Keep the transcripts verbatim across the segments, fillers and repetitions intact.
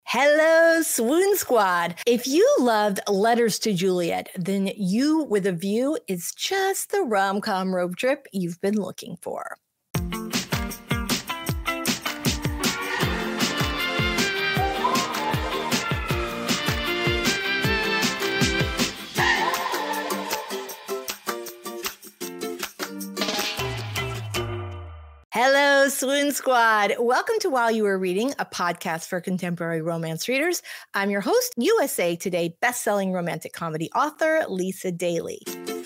Hello, Swoon Squad. If you loved Letters to Juliet, then You with a View is just the rom-com road trip you've been looking for. Hello, Swoon Squad. Welcome to While You Were Reading, a podcast for contemporary romance readers. I'm your host, U S A Today bestselling romantic comedy author, Lisa Daly.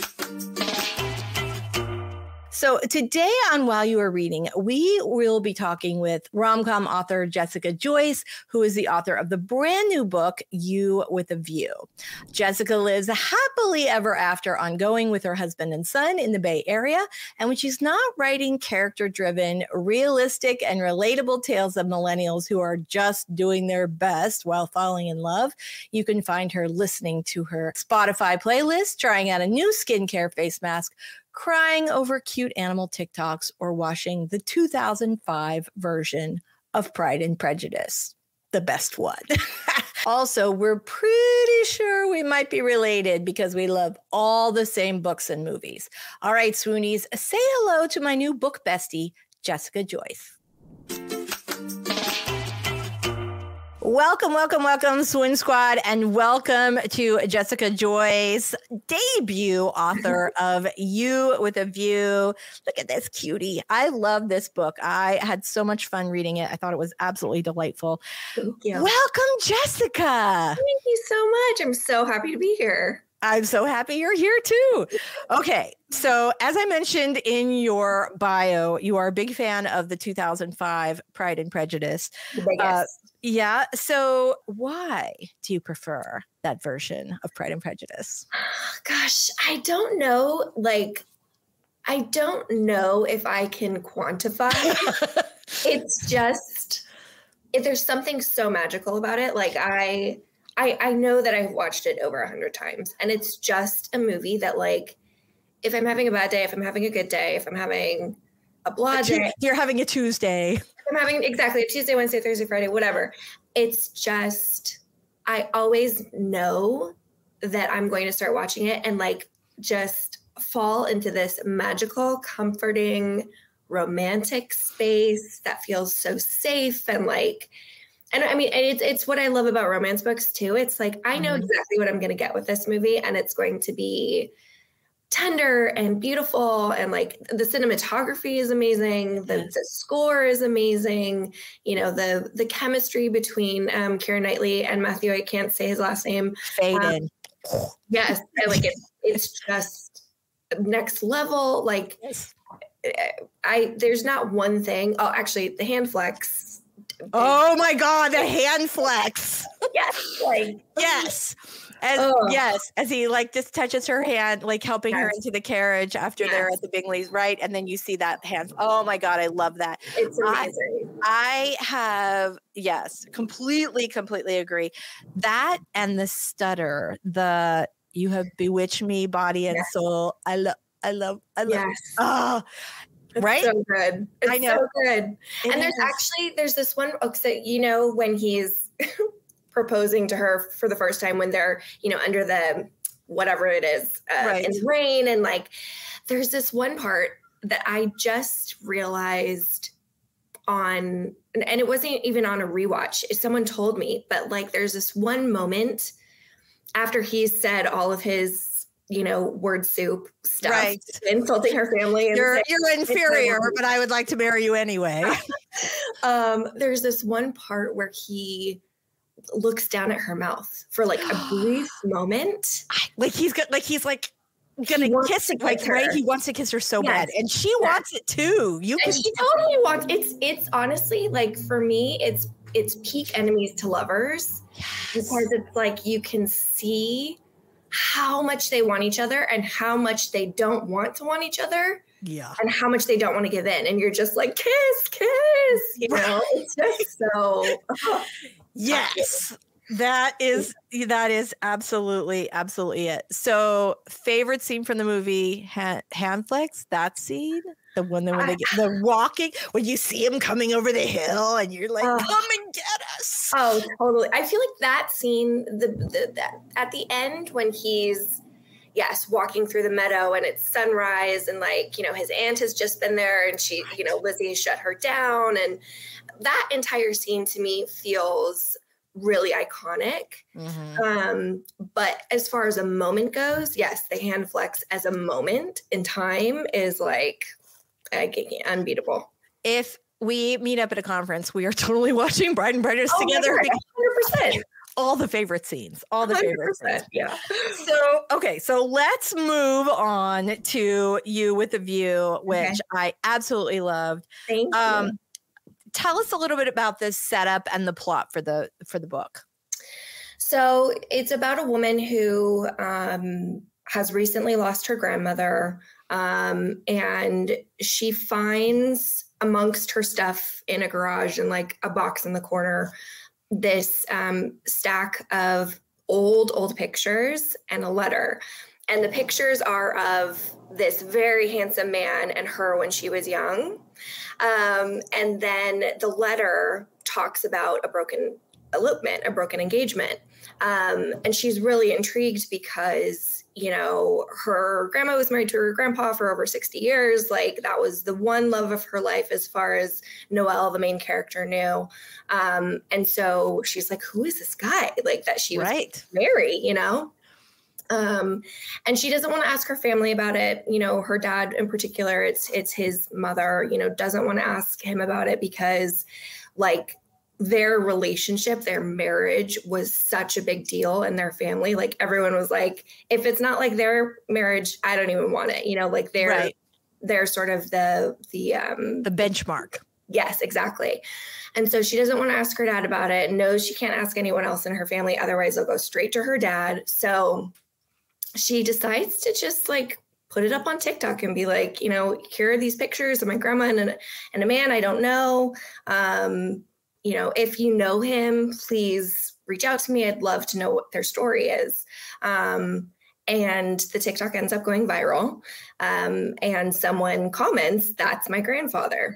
So today on While You Are Reading, we will be talking with rom-com author Jessica Joyce, who is the author of the brand new book, You with a View. Jessica lives happily ever after ongoing with her husband and son in the Bay Area. And when she's not writing character-driven, realistic, and relatable tales of millennials who are just doing their best while falling in love, you can find her listening to her Spotify playlist, trying out a new skincare face mask, crying over cute animal TikToks, or watching the two thousand five version of Pride and Prejudice, the best one. Also, we're pretty sure we might be related because we love all the same books and movies. All right, Swoonies, say hello to my new book bestie, Jessica Joyce. Welcome, welcome, welcome, Swoon Squad, and welcome to Jessica Joyce, debut author of You with a View. Look at this cutie. I love this book. I had so much fun reading it. I thought it was absolutely delightful. Thank you. Welcome, Jessica. Thank you so much. I'm so happy to be here. I'm so happy you're here too. Okay, so as I mentioned in your bio, you are a big fan of the two thousand five Pride and Prejudice. The biggest. Uh, yeah. So why do you prefer that version of Pride and Prejudice? Gosh, I don't know. Like, I don't know if I can quantify. It's just, if there's something so magical about it. Like, I... I, I know that I've watched it over a hundred times, and it's just a movie that, like, if I'm having a bad day, if I'm having a good day, if I'm having a blah a tu- day, you're having a Tuesday. if I'm having exactly a Tuesday, Wednesday, Thursday, Friday, whatever. It's just, I always know that I'm going to start watching it and, like, just fall into this magical, comforting, romantic space that feels so safe and, like, and I mean, it's it's what I love about romance books too. It's like, I know Mm-hmm. exactly what I'm going to get with this movie, and it's going to be tender and beautiful, and, like, the cinematography is amazing, the, Yes. the score is amazing. You know, the the chemistry between um, Keira Knightley and Matthew, I can't say his last name. Faded. Um, yes, I like it. It's just next level. Like, Yes. I there's not one thing. Oh, actually, the hand flex. Oh my God, the hand flex. Yes, like Yes. As, Ugh. yes, as he like just touches her hand, like helping her Yes. into the carriage after they're Yes. at the Bingleys, right? And then you see that hand. Oh my God, I love that. It's I- amazing. I have, yes, completely, completely agree. That and the stutter, the you have bewitched me, body and Yes. soul. I love, I love, I love. Yes. Oh, It's right? so good. It's I know. so good. It And there's is. actually, there's this one, oh, so, you know, when he's proposing to her for the first time, when they're, you know, under the, whatever it is, uh, Right. in the rain. And, like, there's this one part that I just realized on, and, and it wasn't even on a rewatch. Someone told me, but, like, there's this one moment after he said all of his, you know, word soup stuff, Right. insulting her family. And You're saying- you're inferior, but I would like to marry you anyway. um, there's this one part where he looks down at her mouth for, like, a brief moment. Like he's got like he's like gonna wants kiss to it, like kiss right? her. He wants to kiss her so Yes. bad, and she Yes. wants it too. You can And she totally wants, it's, it's honestly, like, for me, it's, it's peak enemies to lovers, because it's like, you can see how much they want each other and how much they don't want to want each other yeah. and how much they don't want to give in. And you're just like, kiss, kiss, you know, it's just so, Yes. That is that is absolutely absolutely it. So, favorite scene from the movie, hand, hand flex, that scene, the one that when they get the walking, when you see him coming over the hill, and you're like, Oh. "Come and get us!" Oh, totally. I feel like that scene, the, the that at the end when he's, yes, walking through the meadow and it's sunrise and like, you know, his aunt has just been there and she, you know, Lizzie shut her down. And that entire scene to me feels really iconic. Mm-hmm. Um, but as far as a moment goes, yes, the hand flex as a moment in time is like uh, unbeatable. If we meet up at a conference, we are totally watching Bride and Prejudice oh together. one hundred percent. All the favorite scenes, all the favorite scenes. Yeah. So, okay. So let's move on to You with a View, which okay. I absolutely loved. Thank um, you. Tell us a little bit about this setup and the plot for the, for the book. So it's about a woman who um, has recently lost her grandmother. Um, and she finds amongst her stuff in a garage and like a box in the corner, this um, stack of old, old pictures and a letter. And the pictures are of this very handsome man and her when she was young. Um, and then the letter talks about a broken elopement, a broken engagement. Um, and she's really intrigued because, you know, her grandma was married to her grandpa for over sixty years. Like that was the one love of her life as far as Noelle, the main character, knew. Um, and so she's like, who is this guy? Like that she was right. married, you know? Um, and she doesn't want to ask her family about it. You know, her dad in particular, it's, it's his mother, you know, doesn't want to ask him about it because like, their relationship, their marriage was such a big deal in their family. Like everyone was like, if it's not like their marriage, I don't even want it. You know, like they're, right. they're sort of the, the, um, the benchmark. Yes, exactly. And so she doesn't want to ask her dad about it. Knows she can't ask anyone else in her family. Otherwise they'll go straight to her dad. So she decides to just like put it up on TikTok and be like, you know, here are these pictures of my grandma and a, and a man I don't know. Um, You know, if you know him, please reach out to me. I'd love to know what their story is. Um, and the TikTok ends up going viral. Um, and someone comments, that's my grandfather.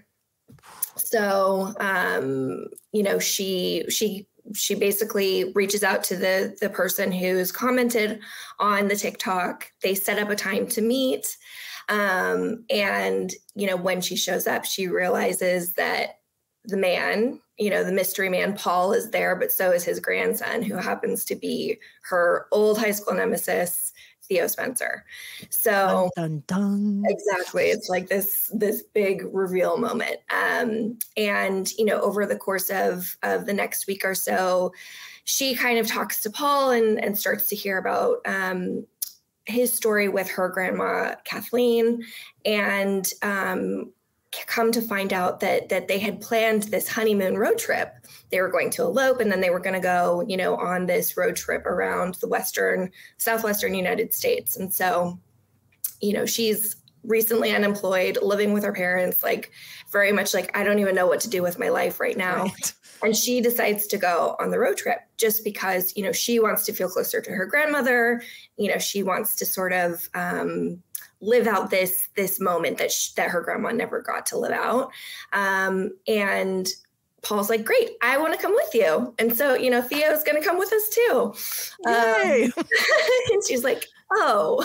So, um, you know, she she she basically reaches out to the the person who's commented on the TikTok. They set up a time to meet. Um, and, you know, when she shows up, she realizes that the man, you know, the mystery man, Paul, is there, but so is his grandson, who happens to be her old high school nemesis, Theo Spencer. So dun, dun, dun. Exactly. It's like this, this big reveal moment. Um, and, you know, over the course of, of the next week or so, she kind of talks to Paul and, and starts to hear about um, his story with her grandma, Kathleen, and um come to find out that that they had planned this honeymoon road trip. They were going to elope and then they were going to go, you know, on this road trip around the Western, Southwestern United States. And so, you know, she's recently unemployed, living with her parents, like very much like, I don't even know what to do with my life right now. Right. And she decides to go on the road trip just because, you know, she wants to feel closer to her grandmother. You know, she wants to sort of, um, live out this, this moment that, sh- that her grandma never got to live out. Um, and Paul's like, great, I want to come with you. And so, you know, Theo's going to come with us too. Yay. Um, and she's like, oh,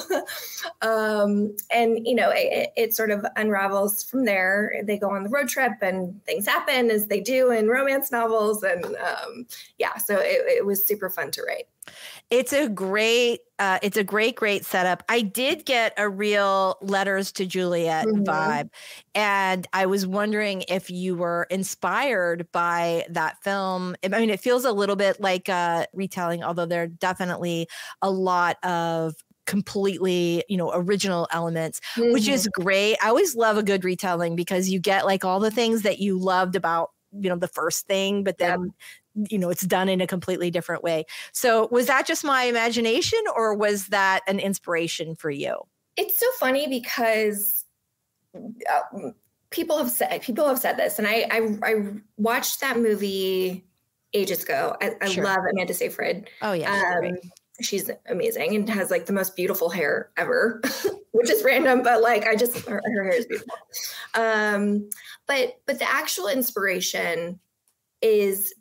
um, and, you know, it, it sort of unravels from there. They go on the road trip and things happen as they do in romance novels. And um, yeah, so it, it was super fun to write. It's a great, uh, it's a great, great setup. I did get a real Letters to Juliet mm-hmm. vibe. And I was wondering if you were inspired by that film. I mean, it feels a little bit like a retelling, although there are definitely a lot of completely, you know, original elements, mm-hmm. which is great. I always love a good retelling because you get like all the things that you loved about, you know, the first thing, but then yep. you know, it's done in a completely different way. So was that just my imagination or was that an inspiration for you? It's so funny because uh, people have said, people have said this, and I, I, I watched that movie ages ago. I, I sure. love Amanda Seyfried. Oh yeah. Um, she's amazing and has like the most beautiful hair ever, which is random, but like, I just, her, her hair is beautiful. Um, but, but the actual inspiration is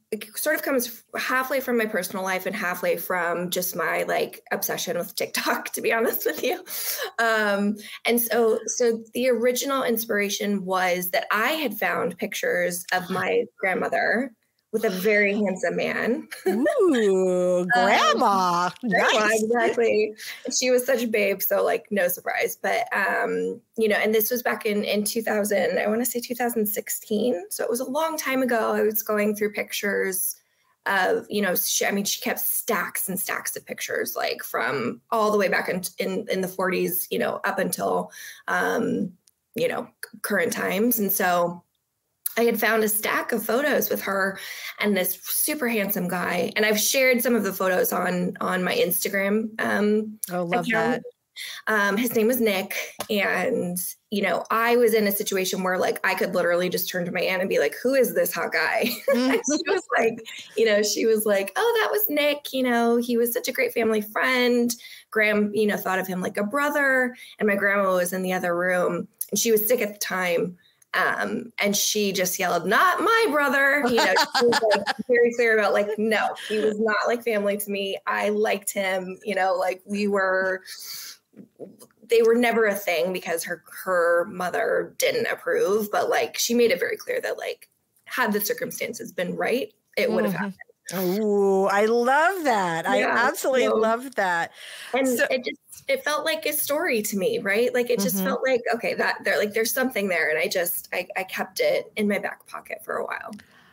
it sort of comes halfway from my personal life and halfway from just my like obsession with TikTok, to be honest with you. Um, and so, so the original inspiration was that I had found pictures of my grandmother with a very handsome man. Ooh, grandma. um, nice. grandma, exactly. She was such a babe, so like no surprise. But um, you know, and this was back in in two thousand, I want to say two thousand sixteen. So it was a long time ago. I was going through pictures of, you know, she, I mean, she kept stacks and stacks of pictures, like from all the way back in in, in the forties, you know, up until um, you know, current times. And so I had found a stack of photos with her and this super handsome guy. And I've shared some of the photos on, on my Instagram. Um, oh, love account. that. Um, his name was Nick. And, you know, I was in a situation where like, I could literally just turn to my aunt and be like, who is this hot guy? Mm-hmm. And she was like, you know, she was like, oh, that was Nick. You know, he was such a great family friend. Graham, you know, thought of him like a brother. And my grandma was in the other room and she was sick at the time. Um, and she just yelled, not my brother. You know, she was like very clear about like, no, he was not like family to me. I liked him, you know, like we were, they were never a thing because her, her mother didn't approve, but like, she made it very clear that like, had the circumstances been right, it would have mm-hmm. happened. Oh, I love that. Yeah, I absolutely so, love that. And so, it just, it felt like a story to me, right? Like it just mm-hmm. felt like, okay, that there, like there's something there. And I just, I, I kept it in my back pocket for a while.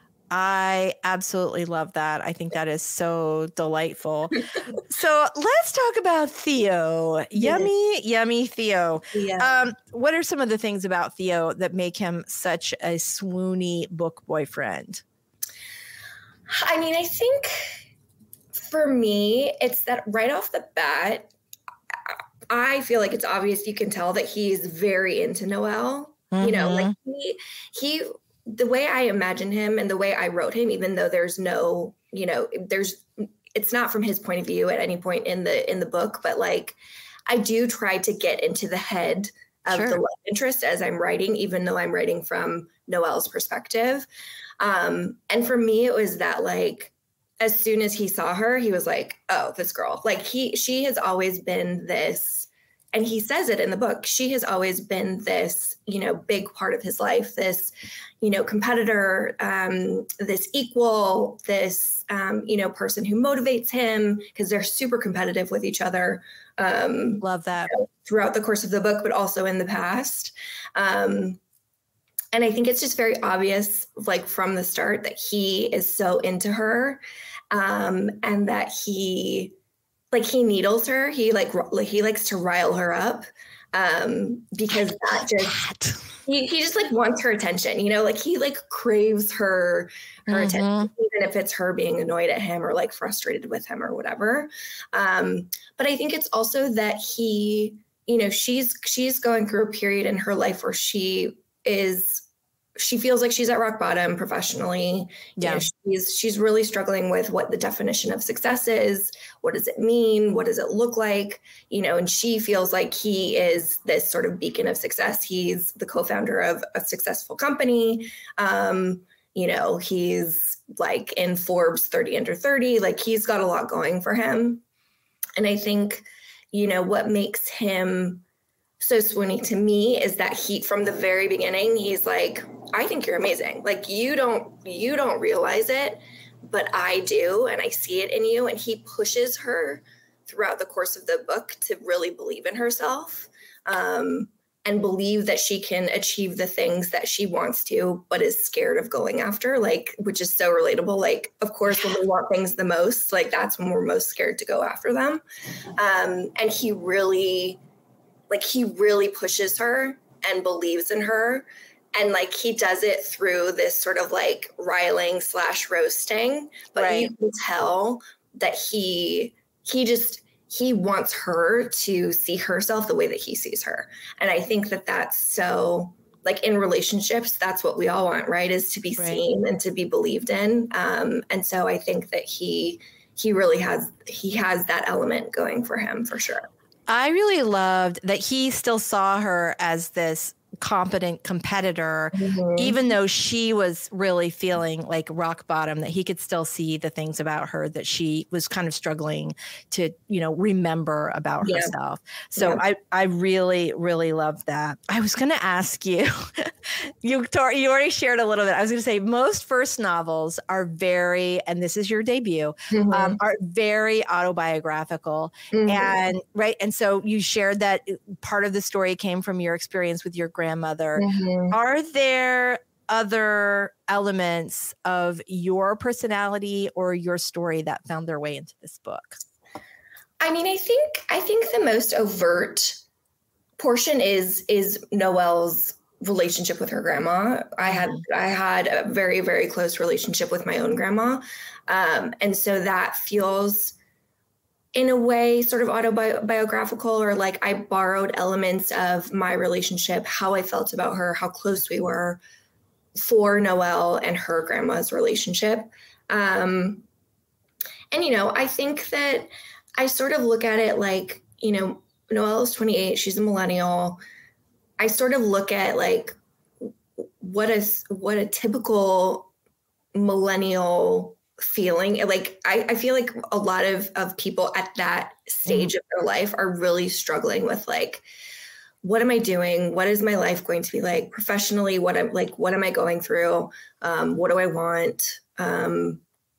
I absolutely love that. I think that is so delightful. So let's talk about Theo. Yes. Yummy, yummy Theo. Yeah. Um, what are some of the things about Theo that make him such a swoony book boyfriend? I mean, I think for me, it's that right off the bat, I feel like it's obvious. You can tell that he's very into Noelle. Mm-hmm. You know, like he, he, the way I imagine him and the way I wrote him, even though there's no, you know, there's, it's not from his point of view at any point in the, in the book, but like, I do try to get into the head of sure. the love interest as I'm writing, even though I'm writing from Noelle's perspective. Um, and for me, it was that like, as soon as he saw her, he was like, oh, this girl, like he, she has always been this, and he says it in the book, she has always been this, you know, big part of his life, this, you know, competitor, um, this equal, this, um, you know, person who motivates him because they're super competitive with each other. Um, Love that. You know, throughout the course of the book, but also in the past. Um, And I think it's just very obvious, like from the start, that he is so into her, um, and that he, like, he needles her. He like he likes to rile her up, um, because that just he, he just like wants her attention. You know, like he like craves her her mm-hmm. attention, even if it's her being annoyed at him or like frustrated with him or whatever. Um, but I think it's also that he, you know, she's she's going through a period in her life where she is. She feels like she's at rock bottom professionally. Yeah. You know, she's, she's really struggling with what the definition of success is. What does it mean? What does it look like? You know, and she feels like he is this sort of beacon of success. He's the co-founder of a successful company. Um, you know, he's like in Forbes thirty under thirty, like he's got a lot going for him. And I think, you know, what makes him so swoony to me is that he, from the very beginning, he's like, I think you're amazing. Like you don't, you don't realize it, but I do. And I see it in you. And he pushes her throughout the course of the book to really believe in herself, um, and believe that she can achieve the things that she wants to, but is scared of going after, like, which is so relatable. Like, of course, when we want things the most, like that's when we're most scared to go after them. Um, and he really, Like he really pushes her and believes in her. And like he does it through this sort of like riling slash roasting. But right. you can tell that he he just he wants her to see herself the way that he sees her. And I think that that's so like in relationships, that's what we all want, right? Is to be right. seen and to be believed in. Um, and so I think that he he really has he has that element going for him for sure. I really loved that he still saw her as this competent competitor, Mm-hmm. even though she was really feeling like rock bottom, that he could still see the things about her that she was kind of struggling to, you know, remember about Yeah. herself. So Yeah. I, I really, really love that. I was going to ask you, you, you already shared a little bit. I was going to say most first novels are very, and this is your debut, Mm-hmm. um, are very autobiographical. Mm-hmm. And right. And so you shared that part of the story came from your experience with your grandmother. Mm-hmm. Are there other elements of your personality or your story that found their way into this book? I mean, I think I think the most overt portion is is Noelle's relationship with her grandma. I had I had a very, very close relationship with my own grandma. Um, and so that feels in a way sort of autobiographical, or like I borrowed elements of my relationship, how I felt about her, how close we were, for Noelle and her grandma's relationship. Um, and, you know, I think that I sort of look at it like, you know, Noelle is twenty-eight. She's a millennial. I sort of look at like what is what a typical millennial feeling. Like I, I feel like a lot of, of people at that stage mm-hmm. of their life are really struggling with like, what am I doing? What is my life going to be like professionally? What I'm like, what am I going through? Um, what do I want? Um,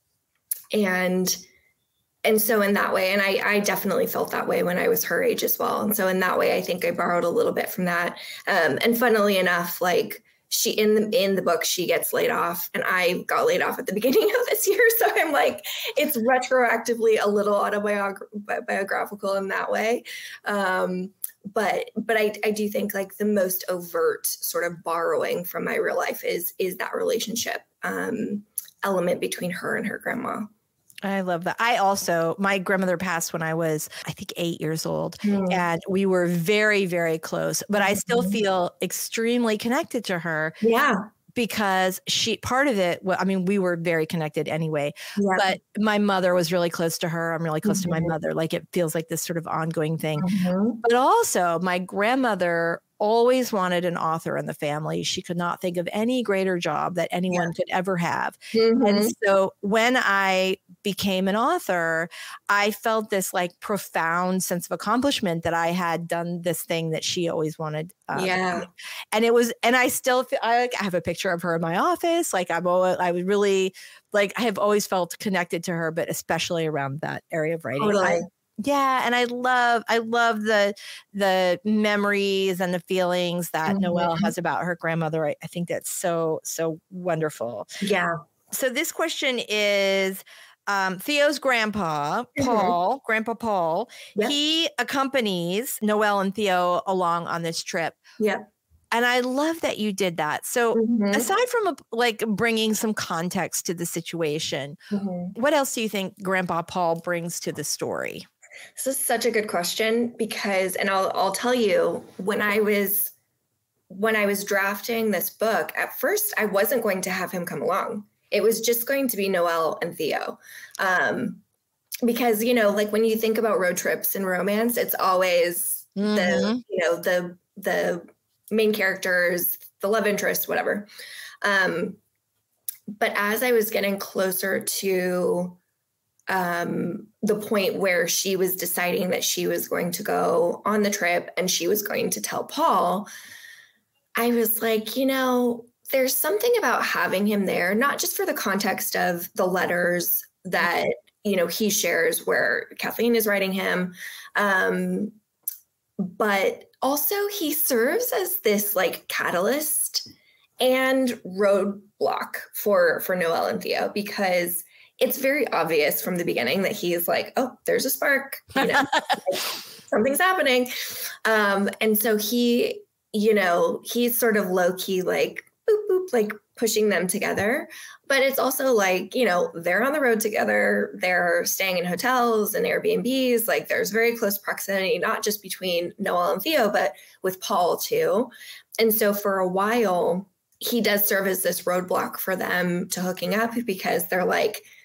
and And so in that way, and I, I definitely felt that way when I was her age as well. And so in that way, I think I borrowed a little bit from that. Um, and funnily enough, like she in the in the book, she gets laid off, and I got laid off at the beginning of this year. So I'm like, it's retroactively a little autobiographical in that way. Um, but but I, I do think like the most overt sort of borrowing from my real life is is that relationship um, element between her and her grandma. I love that. I also, my grandmother passed when I was, I think, eight years old, Mm. and we were very, very close, but I still feel extremely connected to her. Yeah. Because she, part of it, well, I mean, we were very connected anyway, Yeah. but my mother was really close to her. I'm really close Mm-hmm. to my mother. Like it feels like this sort of ongoing thing. Mm-hmm. But also my grandmother always wanted an author in the family. She could not think of any greater job that anyone yeah. could ever have. Mm-hmm. And so when I became an author, I felt this like profound sense of accomplishment that I had done this thing that she always wanted. Um, yeah. And it was, and I still feel, I, like, I have a picture of her in my office. Like I'm always, I was really like, I have always felt connected to her, but especially around that area of writing. Totally. I, Yeah. And I love, I love the, the memories and the feelings that mm-hmm. Noelle has about her grandmother. I, I think that's so, so wonderful. Yeah. So this question is, um, Theo's grandpa, Paul, mm-hmm. Grandpa Paul, yep. he accompanies Noelle and Theo along on this trip. Yeah. And I love that you did that. So mm-hmm. aside from a, like bringing some context to the situation, mm-hmm. what else do you think Grandpa Paul brings to the story? This is such a good question because, and I'll I'll tell you, when I was when I was drafting this book, at first I wasn't going to have him come along. It was just going to be Noelle and Theo, um, because you know, like when you think about road trips and romance, it's always mm-hmm. the you know the the main characters, the love interest, whatever. Um, but as I was getting closer to um, the point where she was deciding that she was going to go on the trip and she was going to tell Paul, I was like, you know, there's something about having him there, not just for the context of the letters that, you know, he shares where Kathleen is writing him, um, but also he serves as this like catalyst and roadblock for, for Noelle and Theo, because it's very obvious from the beginning that he's like, oh, there's a spark, you know, like, something's happening. Um, and so he, you know, he's sort of low key, like, boop, boop, like pushing them together. But it's also like, you know, they're on the road together. They're staying in hotels and Airbnbs. Like there's very close proximity, not just between Noelle and Theo, but with Paul too. And so for a while, he does serve as this roadblock for them to hooking up because they're like,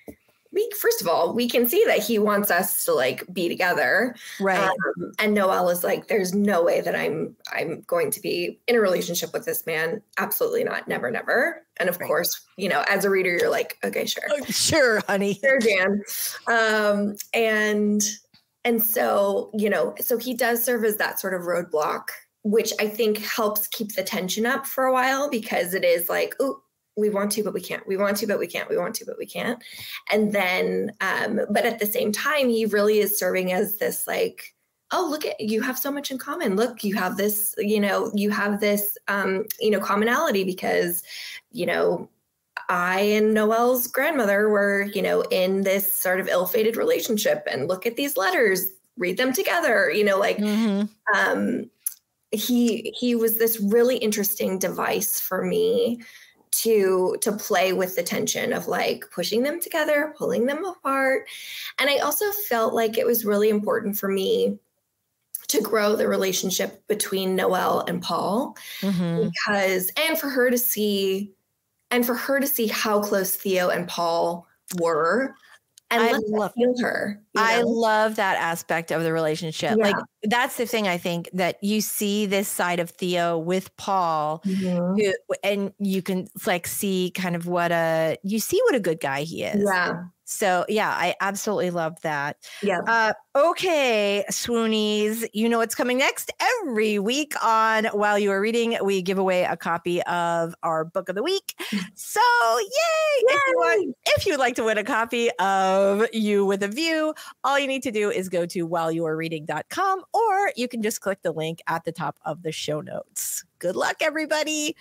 we, first of all, we can see that he wants us to like be together. Right. Um, and Noelle is like, there's no way that I'm, I'm going to be in a relationship with this man. Absolutely not. Never, never. And of right. course, you know, as a reader, you're like, okay, sure. Oh, sure, honey. Sure, Jan. Um, and, and so, you know, so he does serve as that sort of roadblock, which I think helps keep the tension up for a while, because it is like, oh, we want to, but we can't. We want to, but we can't. We want to, but we can't. And then, um, but at the same time, he really is serving as this like, oh, look at, you have so much in common. Look, you have this, you know, you have this, um, you know, commonality because, you know, I and Noelle's grandmother were, you know, in this sort of ill-fated relationship, and look at these letters, read them together, you know, like, mm-hmm. um, he, he was this really interesting device for me to to play with the tension of like pushing them together, pulling them apart. And I also felt like it was really important for me to grow the relationship between Noelle and Paul, mm-hmm. because, and for her to see, and for her to see how close Theo and Paul were. And I let love feel her. You know? I love that aspect of the relationship. Yeah. Like that's the thing, I think, that you see this side of Theo with Paul, mm-hmm. who, and you can like see kind of what a you see what a good guy he is. Yeah. So yeah, I absolutely love that. Yeah. Uh, okay, swoonies, you know what's coming next. Every week on While You Are Reading, we give away a copy of our book of the week. So yay! yay! If you want, if you'd like to win a copy of You with a View, all you need to do is go to while you are reading dot com, or you can just click the link at the top of the show notes. Good luck, everybody.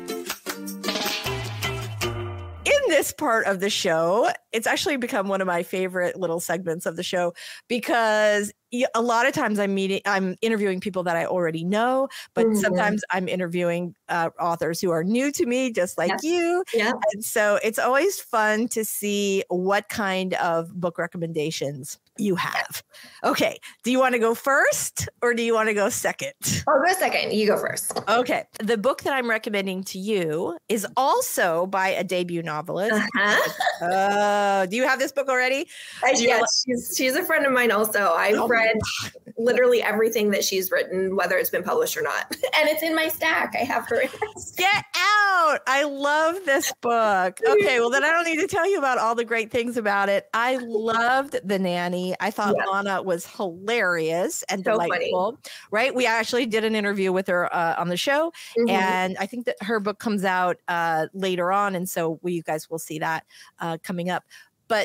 In this part of the show, it's actually become one of my favorite little segments of the show, because a lot of times I'm meeting, I'm interviewing people that I already know, but mm-hmm. sometimes I'm interviewing uh, authors who are new to me, just like yes. you. Yeah. And so it's always fun to see what kind of book recommendations you have. Okay. Do you want to go first or do you want to go second? I'll go second. You go first. Okay. The book that I'm recommending to you is also by a debut novelist. Uh-huh. Uh, do you have this book already? Uh, yes, she's, she's a friend of mine also. I've oh read literally everything that she's written, whether it's been published or not. And it's in my stack. I have her in my stack. Get out. I love this book. Okay, well then I don't need to tell you about all the great things about it. I loved The Nanny. I thought yeah. Lana was hilarious and so delightful. Funny. Right? We actually did an interview with her uh, on the show, mm-hmm. and I think that her book comes out uh, later on, and so we, you guys will see that uh, coming up. But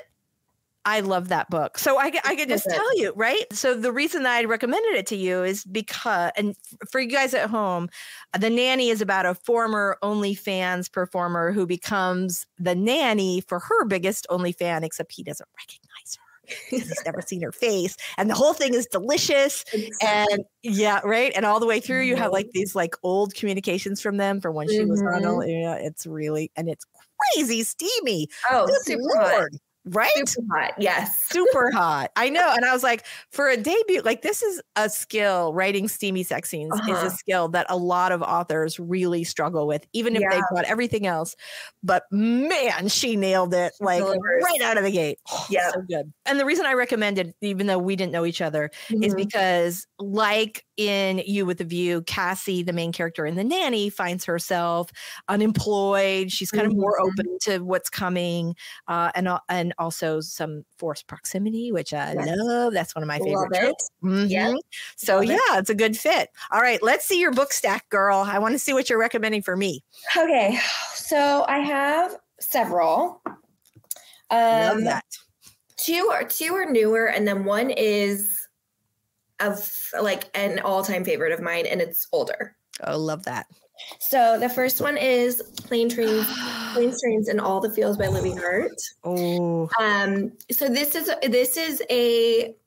I love that book. So I, I can just tell you, right? So the reason that I recommended it to you is because, and for you guys at home, The Nanny is about a former OnlyFans performer who becomes the nanny for her biggest OnlyFan, except he doesn't recognize her because he's never seen her face. And the whole thing is delicious. And yeah, right. And all the way through, you have like these like old communications from them from when she mm-hmm. was on. Yeah, it's really, and it's crazy steamy. Oh, Good super Lord. Hot. Right? Super hot. Yes. Super hot. I know. And I was like, for a debut, like this is a skill. Writing steamy sex scenes uh-huh. is a skill that a lot of authors really struggle with, even if yeah. they've got everything else. But man, she nailed it like Delivers. right out of the gate. Oh, yeah. So good. And the reason I recommended, even though we didn't know each other, mm-hmm. is because like in You with a View, Cassie, the main character in The Nanny, finds herself unemployed. She's kind mm-hmm. of more open to what's coming, uh, and uh, and also some forced proximity, which I yes. love. That's one of my favorite tropes. Mm-hmm. Yeah. So love yeah, it. It's a good fit. All right, let's see your book stack, girl. I want to see what you're recommending for me. Okay, so I have several. Um, love that. Two are two are newer, and then one is of like an all-time favorite of mine, and it's older. Oh, love that. So the first one is Plane Trains, Planes, Trains, and All the Feels by Livy Hart. Oh. Um. So this is this is a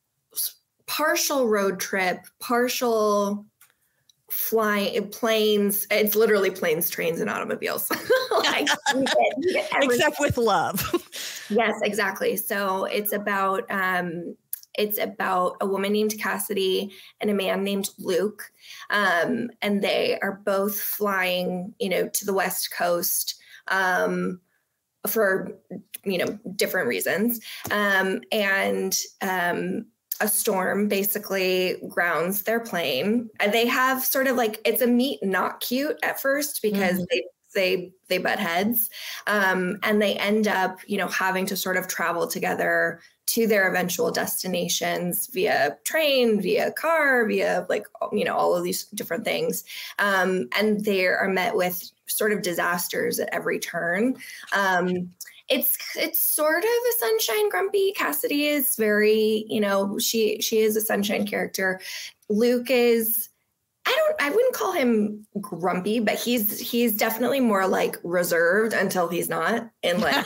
partial road trip, partial flying planes. It's literally planes, trains, and automobiles. like, you get, you get Except with love. Yes, exactly. So it's about um, it's about a woman named Cassidy and a man named Luke, um, and they are both flying, you know, to the West Coast, um, for, you know, different reasons. Um, and um, a storm basically grounds their plane. And they have sort of like, it's a meet not cute at first because mm-hmm. they they they butt heads. Um, and they end up, you know, having to sort of travel together to their eventual destinations via train, via car, via like, you know, all of these different things. Um, and they are met with sort of disasters at every turn. Um, it's it's sort of a sunshine grumpy. Cassidy is very, you know, she she is a sunshine character. Luke is, I don't, I wouldn't call him grumpy, but he's, he's definitely more like reserved until he's not in like,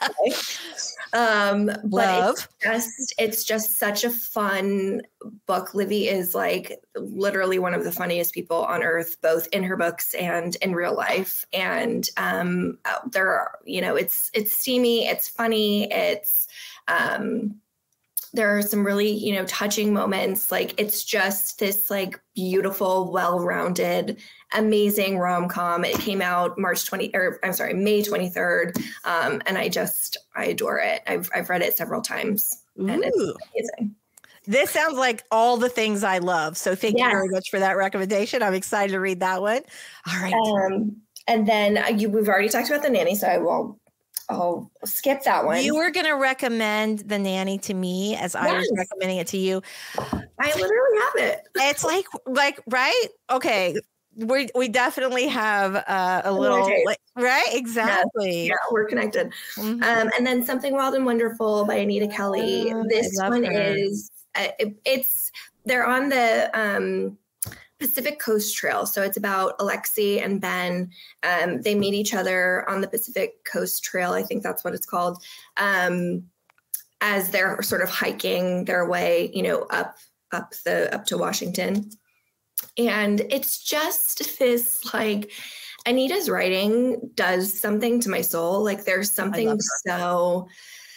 um, but Love. It's just, it's just such a fun book. Livy is like literally one of the funniest people on earth, both in her books and in real life. And, um, there are, you know, it's, it's steamy, it's funny. It's, um, there are some really, you know, touching moments. Like it's just this like beautiful, well-rounded, amazing rom-com. It came out March twentieth, or I'm sorry, May twenty-third. Um, and I just, I adore it. I've, I've read it several times and Ooh. It's amazing. This sounds like all the things I love. So thank yes. you very much for that recommendation. I'm excited to read that one. All right. Um, and then uh, you, we've already talked about The Nanny, so I will I'll skip that one. You were going to recommend The Nanny to me as I yes. was recommending it to you. I literally have it. It's like, like, right? Okay. We we definitely have uh, a little, like, right? Exactly. Yes. Yeah, we're connected. Mm-hmm. Um, and then Something Wild and Wonderful by Anita Kelly. Oh, this one her. is, uh, it, it's, they're on the, um, Pacific Coast Trail. So it's about Alexi and Ben. Um, they meet each other on the Pacific Coast Trail. I think that's what it's called. Um, as they're sort of hiking their way, you know, up, up the, up to Washington. And it's just this, like, Anita's writing does something to my soul. Like there's something so,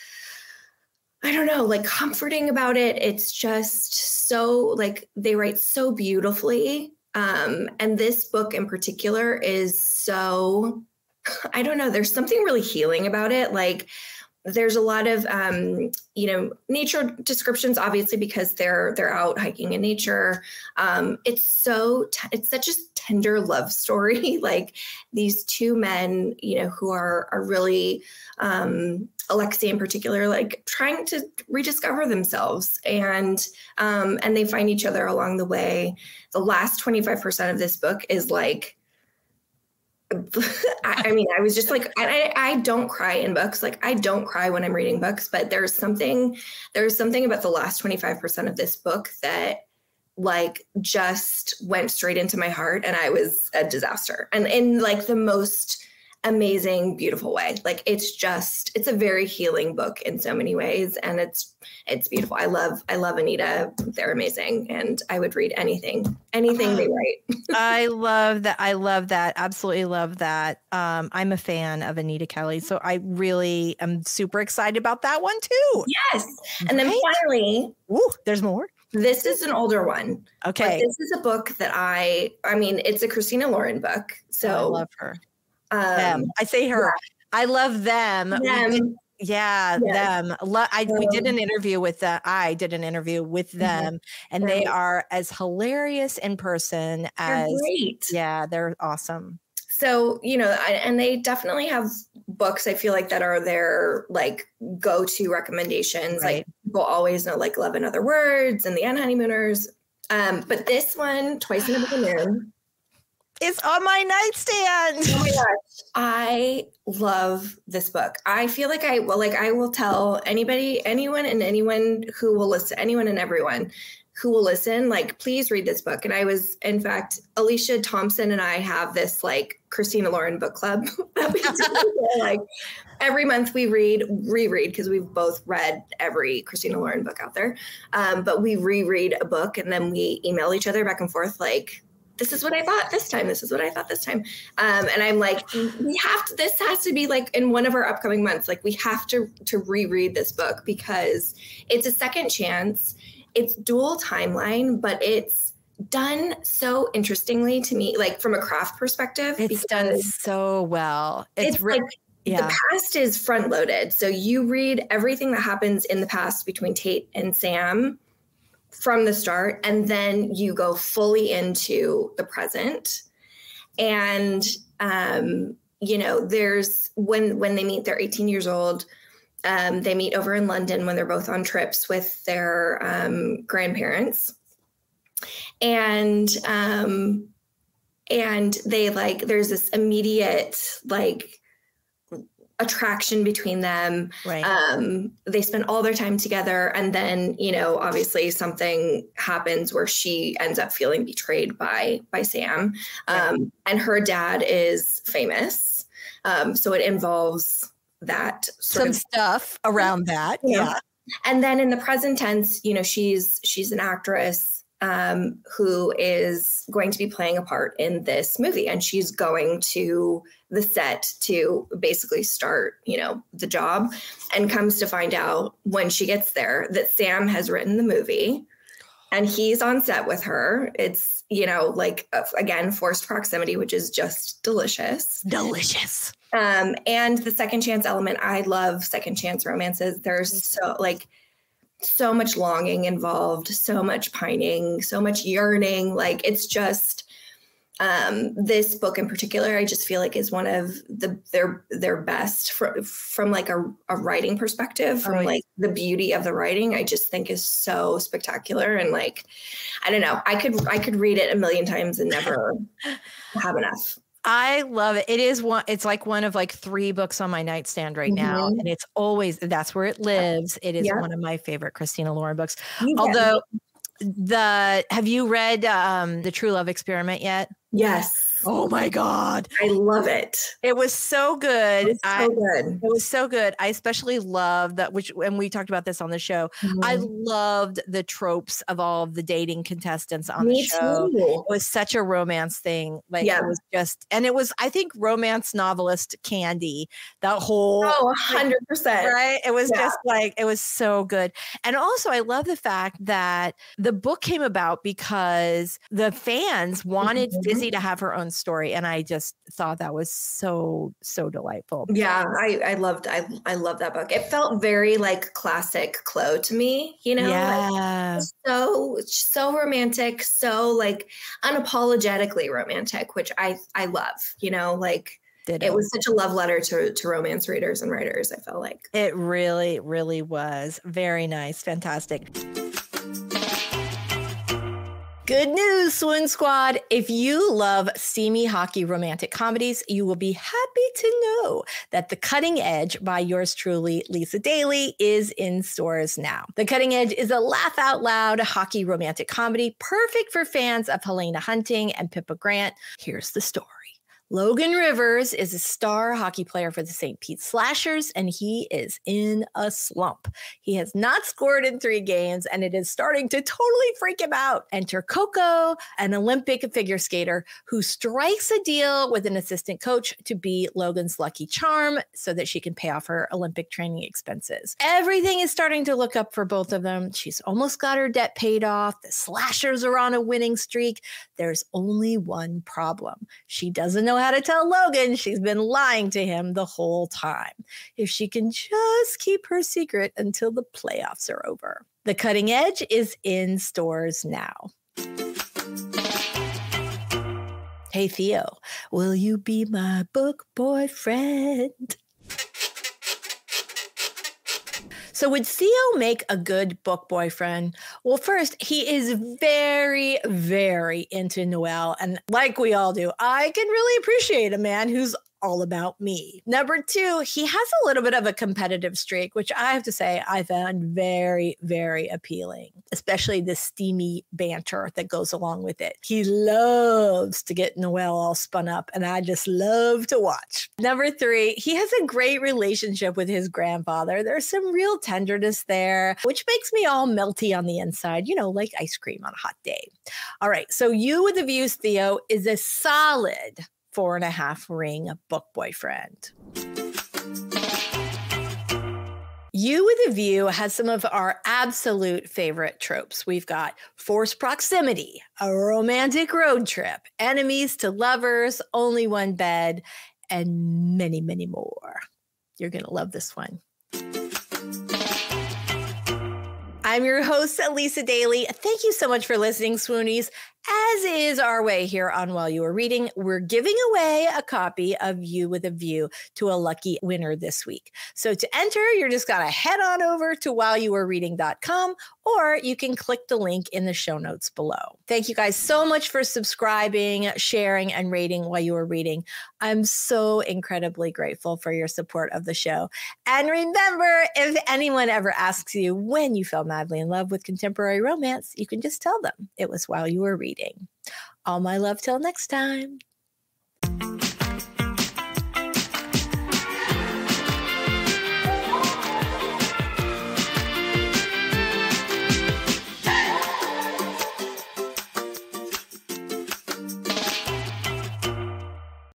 I don't know, like comforting about it. It's just so like they write so beautifully. Um, and this book in particular is so, I don't know, there's something really healing about it. Like there's a lot of, um, you know, nature descriptions, obviously, because they're, they're out hiking in nature. Um, it's so, t- it's such a tender love story. Like these two men, you know, who are, are really, um, Alexi in particular, like trying to rediscover themselves, and um, and they find each other along the way. The last twenty-five percent of this book is like, I, I mean, I was just like, I, I don't cry in books. Like I don't cry when I'm reading books, but there's something, there's something about the last twenty-five percent of this book that like just went straight into my heart, and I was a disaster, and in like the most amazing, beautiful way. Like it's just, it's a very healing book in so many ways. And it's, it's beautiful. I love, I love Anita. They're amazing. And I would read anything, anything they write. I love that. I love that. Absolutely love that. Um, I'm a fan of Anita Kelly. So I really am super excited about that one too. Yes. And then right? finally, ooh, there's more. This is an older one. Okay. This is a book that I, I mean, it's a Christina Lauren book. So oh, I love her. Um, them. I say her. Yeah. I love them. them. Did, yeah, yes. them. Lo- I, um, we did an interview with them. I did an interview with them, mm-hmm. and right. they are as hilarious in person as they're great. Yeah, they're awesome. So, you know, I, and they definitely have books, I feel like, that are their like go-to recommendations. Right. Like people always know like Love in Other Words and The Unhoneymooners. Um, but this one, Twice in a Blue Moon, it's on my nightstand. Oh my gosh. I love this book. I feel like I will, like, I will tell anybody, anyone and anyone who will listen, anyone and everyone who will listen, like, please read this book. And I was, in fact, Alicia Thompson and I have this like Christina Lauren book club that we do. Like every month we read, reread, because we've both read every Christina Lauren book out there. Um, but we reread a book and then we email each other back and forth, like, this is what I thought this time. This is what I thought this time. Um, and I'm like, we have to, this has to be like in one of our upcoming months. Like we have to, to reread this book because it's a second chance. It's dual timeline, but it's done so interestingly to me, like from a craft perspective. It's done so well. It's, it's re- like, Yeah. The past is front loaded. So you read everything that happens in the past between Tate and Sam from the start, and then you go fully into the present. And, um, you know, there's when, when they meet, they're eighteen years old. Um, they meet over in London when they're both on trips with their um, grandparents. And, um, and they like, there's this immediate, like, attraction between them. Right. Um, they spend all their time together. And then, you know, obviously something happens where she ends up feeling betrayed by, by Sam. Um, right. And her dad is famous. Um, so it involves that sort some of stuff around that. You know? Yeah. And then in the present tense, you know, she's, she's an actress um, who is going to be playing a part in this movie, and she's going to the set to basically start, you know, the job, and comes to find out when she gets there that Sam has written the movie and he's on set with her. It's, you know, like, uh, again, forced proximity, which is just delicious. Delicious. Um, and the second chance element. I love second chance romances. There's so like so much longing involved, so much pining, so much yearning. Like, it's just, um, this book in particular, I just feel like is one of the, their, their best from, from like a, a writing perspective, from right. like the beauty of the writing, I just think is so spectacular. And like, I don't know, I could, I could read it a million times and never have enough. I love it. It is one, it's like one of like three books on my nightstand right mm-hmm. now. And it's always, that's where it lives. It is yeah. one of my favorite Christina Lauren books. You Although the, have you read um, The True Love Experiment yet? Yes. Oh my God. I love it. It was so good. It was so I, good. It was so good. I especially loved that, which, and we talked about this on the show. Mm-hmm. I loved the tropes of all of the dating contestants on Me the show. Too. It was such a romance thing. Like yeah. it was just, and it was, I think, romance novelist candy, that whole. Oh, a hundred percent. Right. It was yeah. just like, it was so good. And also I love the fact that the book came about because the fans wanted mm-hmm. Fizzy to have her own story, and I just thought that was so so delightful. Yeah, I I loved I I love that book. It felt very like classic Chloe to me, you know. Yeah. Like, so so romantic, so like unapologetically romantic, which I I love. You know, like Ditto. It was such a love letter to to romance readers and writers. I felt like it really really was very nice, fantastic. Good news, Swoon Squad. If you love steamy hockey romantic comedies, you will be happy to know that The Cutting Edge by yours truly, Lisa Daly, is in stores now. The Cutting Edge is a laugh out loud hockey romantic comedy, perfect for fans of Helena Hunting and Pippa Grant. Here's the story. Logan Rivers is a star hockey player for the Saint Pete Slashers, and he is in a slump. He has not scored in three games, and it is starting to totally freak him out. Enter Coco, an Olympic figure skater who strikes a deal with an assistant coach to be Logan's lucky charm so that she can pay off her Olympic training expenses. Everything is starting to look up for both of them. She's almost got her debt paid off. The Slashers are on a winning streak. There's only one problem. She doesn't know how to tell Logan she's been lying to him the whole time. If she can just keep her secret until the playoffs are over. The Cutting Edge is in stores now. Hey, Theo, will you be my book boyfriend? So would Theo make a good book boyfriend? Well, first, he is very, very into Noelle. And like we all do, I can really appreciate a man who's all about me. Number two, he has a little bit of a competitive streak, which I have to say I found very, very appealing, especially the steamy banter that goes along with it. He loves to get Noelle all spun up, and I just love to watch. Number three, he has a great relationship with his grandfather. There's some real tenderness there, which makes me all melty on the inside, you know, like ice cream on a hot day. All right, so You with the Views, Theo, is a solid four and a half ring book boyfriend. You with a View has some of our absolute favorite tropes. We've got forced proximity, a romantic road trip, enemies to lovers, only one bed, and many, many more. You're going to love this one. I'm your host, Lisa Daly. Thank you so much for listening, Swoonies. As is our way here on While You Were Reading, we're giving away a copy of You with a View to a lucky winner this week. So to enter, you're just got to head on over to while you were reading dot com, or you can click the link in the show notes below. Thank you guys so much for subscribing, sharing, and rating While You Were Reading. I'm so incredibly grateful for your support of the show. And remember, if anyone ever asks you when you fell madly in love with contemporary romance, you can just tell them it was while you were reading. All my love till next time.